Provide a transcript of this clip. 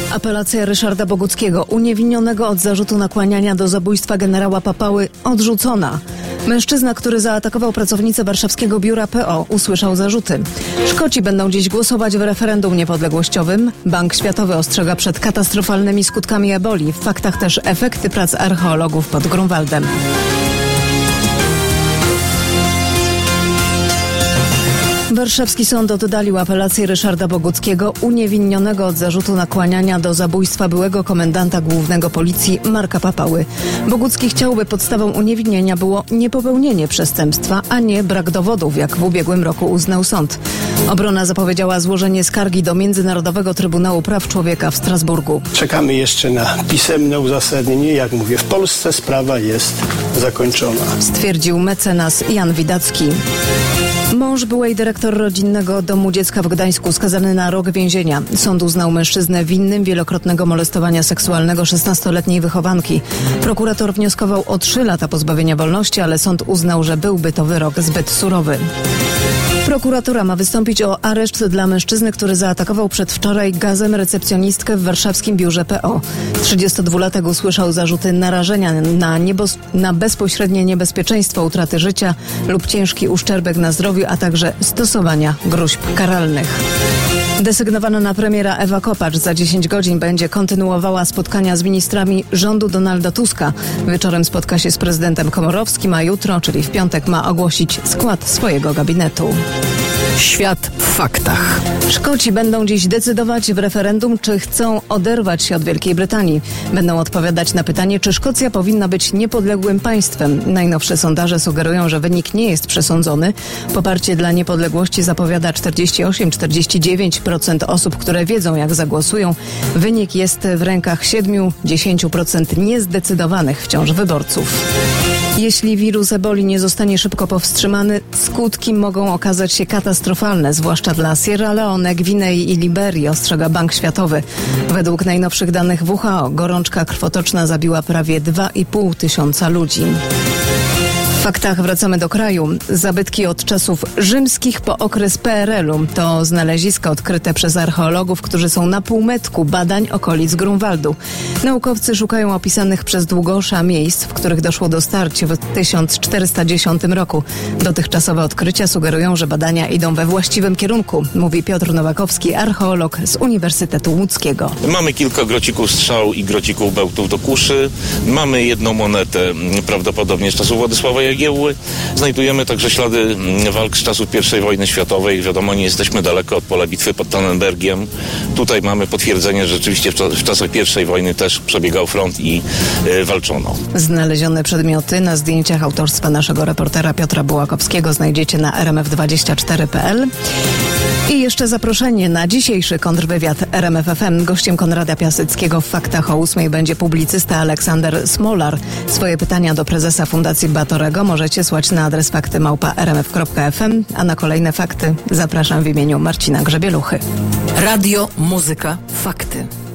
Apelacja Ryszarda Boguckiego, uniewinnionego od zarzutu nakłaniania do zabójstwa generała Papały, odrzucona. Mężczyzna, który zaatakował pracownicę warszawskiego biura PO, usłyszał zarzuty. Szkoci będą dziś głosować w referendum niepodległościowym. Bank Światowy ostrzega przed katastrofalnymi skutkami eboli. W faktach też efekty prac archeologów pod Grunwaldem. Warszawski sąd oddalił apelację Ryszarda Boguckiego, uniewinnionego od zarzutu nakłaniania do zabójstwa byłego komendanta głównego policji Marka Papały. Bogucki chciał, by podstawą uniewinnienia było niepopełnienie przestępstwa, a nie brak dowodów, jak w ubiegłym roku uznał sąd. Obrona zapowiedziała złożenie skargi do Międzynarodowego Trybunału Praw Człowieka w Strasburgu. Czekamy jeszcze na pisemne uzasadnienie. Jak mówię, w Polsce sprawa jest zakończona, stwierdził mecenas Jan Widacki. Mąż byłej dyrektor rodzinnego domu dziecka w Gdańsku skazany na rok więzienia. Sąd uznał mężczyznę winnym wielokrotnego molestowania seksualnego 16-letniej wychowanki. Prokurator wnioskował o 3 lata pozbawienia wolności, ale sąd uznał, że byłby to wyrok zbyt surowy. Prokuratura ma wystąpić o areszt dla mężczyzny, który zaatakował przedwczoraj gazem recepcjonistkę w warszawskim biurze PO. 32-latek usłyszał zarzuty narażenia na bezpośrednie niebezpieczeństwo utraty życia lub ciężki uszczerbek na zdrowiu, a także stosowania gróźb karalnych. Desygnowana na premiera Ewa Kopacz za 10 godzin będzie kontynuowała spotkania z ministrami rządu Donalda Tuska. Wieczorem spotka się z prezydentem Komorowskim, a jutro, czyli w piątek, ma ogłosić skład swojego gabinetu. Świat w faktach. Szkoci będą dziś decydować w referendum, czy chcą oderwać się od Wielkiej Brytanii. Będą odpowiadać na pytanie, czy Szkocja powinna być niepodległym państwem. Najnowsze sondaże sugerują, że wynik nie jest przesądzony. Poparcie dla niepodległości zapowiada 48-49% osób, które wiedzą, jak zagłosują. Wynik jest w rękach 7-10% niezdecydowanych wciąż wyborców. Jeśli wirus eboli nie zostanie szybko powstrzymany, skutki mogą okazać się katastrofalne, zwłaszcza dla Sierra Leone, Gwinei i Liberii, ostrzega Bank Światowy. Według najnowszych danych WHO gorączka krwotoczna zabiła prawie 2,5 tysiąca ludzi. W faktach wracamy do kraju. Zabytki od czasów rzymskich po okres PRL-u to znaleziska odkryte przez archeologów, którzy są na półmetku badań okolic Grunwaldu. Naukowcy szukają opisanych przez Długosza miejsc, w których doszło do starć w 1410 roku. Dotychczasowe odkrycia sugerują, że badania idą we właściwym kierunku, mówi Piotr Nowakowski, archeolog z Uniwersytetu Łódzkiego. Mamy kilka grocików strzał i grocików bełtów do kuszy. Mamy jedną monetę, prawdopodobnie z czasów Władysława Jagiełły. Znajdujemy także ślady walk z czasów I wojny światowej. Wiadomo, nie jesteśmy daleko od pola bitwy pod Tannenbergiem. Tutaj mamy potwierdzenie, że rzeczywiście w czasach I wojny też przebiegał front i walczono. Znalezione przedmioty na zdjęciach autorstwa naszego reportera Piotra Bułakowskiego znajdziecie na rmf24.pl. I jeszcze zaproszenie na dzisiejszy kontrwywiad RMF FM. Gościem Konrada Piaseckiego w Faktach o 8 będzie publicysta Aleksander Smolar. Swoje pytania do prezesa Fundacji Batorego możecie słać na adres fakty@rmf.fm, a na kolejne fakty zapraszam w imieniu Marcina Grzebieluchy. Radio, muzyka, fakty.